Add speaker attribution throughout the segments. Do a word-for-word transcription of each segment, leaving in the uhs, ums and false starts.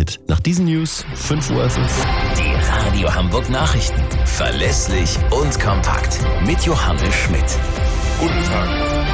Speaker 1: Schmidt. Nach diesen News fünf Uhr ist es.
Speaker 2: Die Radio Hamburg Nachrichten. Verlässlich und kompakt. Mit Johannes Schmidt.
Speaker 3: Guten Tag.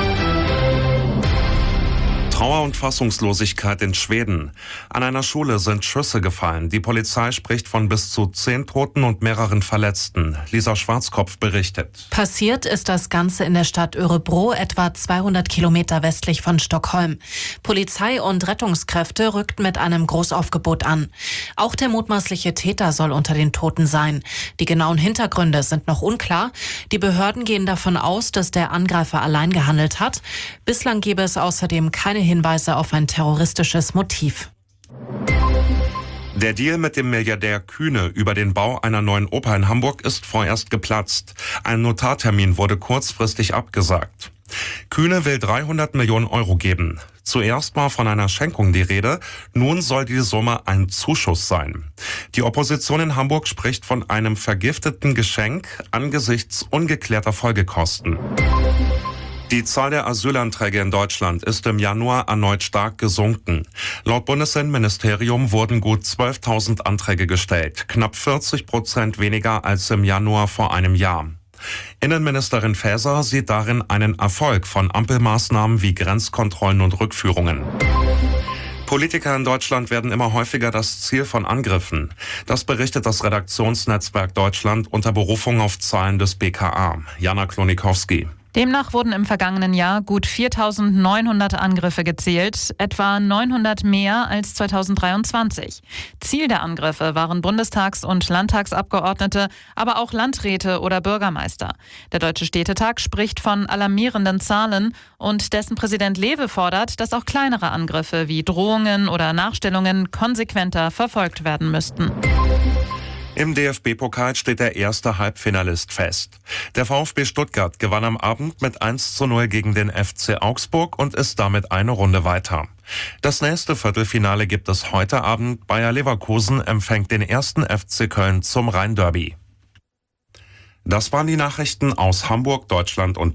Speaker 3: Trauer und Fassungslosigkeit in Schweden. An einer Schule sind Schüsse gefallen. Die Polizei spricht von bis zu zehn Toten und mehreren Verletzten. Lisa Schwarzkopf berichtet.
Speaker 4: Passiert ist das Ganze in der Stadt Örebro, etwa zweihundert Kilometer westlich von Stockholm. Polizei und Rettungskräfte rückten mit einem Großaufgebot an. Auch der mutmaßliche Täter soll unter den Toten sein. Die genauen Hintergründe sind noch unklar. Die Behörden gehen davon aus, dass der Angreifer allein gehandelt hat. Bislang gebe es außerdem keine Hinweise auf ein terroristisches Motiv.
Speaker 3: Der Deal mit dem Milliardär Kühne über den Bau einer neuen Oper in Hamburg ist vorerst geplatzt. Ein Notartermin wurde kurzfristig abgesagt. Kühne will dreihundert Millionen Euro geben. Zuerst war von einer Schenkung die Rede, nun soll die Summe ein Zuschuss sein. Die Opposition in Hamburg spricht von einem vergifteten Geschenk angesichts ungeklärter Folgekosten. Die Zahl der Asylanträge in Deutschland ist im Januar erneut stark gesunken. Laut Bundesinnenministerium wurden gut zwölftausend Anträge gestellt, knapp vierzig Prozent weniger als im Januar vor einem Jahr. Innenministerin Faeser sieht darin einen Erfolg von Ampelmaßnahmen wie Grenzkontrollen und Rückführungen. Politiker in Deutschland werden immer häufiger das Ziel von Angriffen. Das berichtet das Redaktionsnetzwerk Deutschland unter Berufung auf Zahlen des B K A. Jana Klonikowski.
Speaker 5: Demnach wurden im vergangenen Jahr gut viertausendneunhundert Angriffe gezählt, etwa neunhundert mehr als zweitausenddreiundzwanzig. Ziel der Angriffe waren Bundestags- und Landtagsabgeordnete, aber auch Landräte oder Bürgermeister. Der Deutsche Städtetag spricht von alarmierenden Zahlen und dessen Präsident Lewe fordert, dass auch kleinere Angriffe wie Drohungen oder Nachstellungen konsequenter verfolgt werden müssten.
Speaker 3: Im D F B-Pokal steht der erste Halbfinalist fest. Der VfB Stuttgart gewann am Abend mit eins zu null gegen den F C Augsburg und ist damit eine Runde weiter. Das nächste Viertelfinale gibt es heute Abend. Bayer Leverkusen empfängt den ersten F C Köln zum Rhein-Derby. Das waren die Nachrichten aus Hamburg, Deutschland und